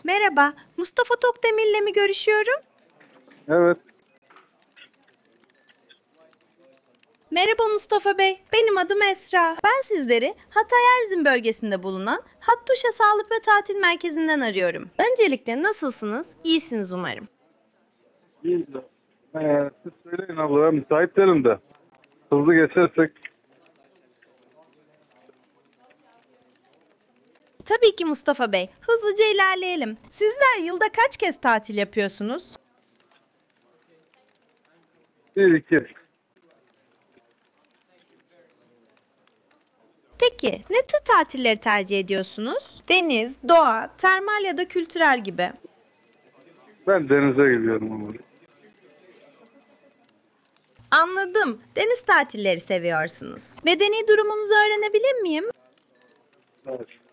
Merhaba, Mustafa Tokdemir'le mi görüşüyorum? Evet, Merhaba Mustafa Bey, benim adım Esra. Ben sizleri Hatay Erzin bölgesinde bulunan Hattuşa Sağlık ve Tatil Merkezi'nden arıyorum. Öncelikle nasılsınız? İyisiniz umarım. iyi de. Siz söyleyin abla, müsait değilim de. Hızlı geçersek. Tabii ki Mustafa Bey, hızlıca ilerleyelim. Sizler yılda kaç kez tatil yapıyorsunuz? Bir iki. Peki, ne tür tatilleri tercih ediyorsunuz? Deniz, doğa, termal ya da kültürel gibi. Ben denize gidiyorum ama. Anladım. Deniz tatilleri seviyorsunuz. Bedeni durumunuzu öğrenebilir miyim? Evet.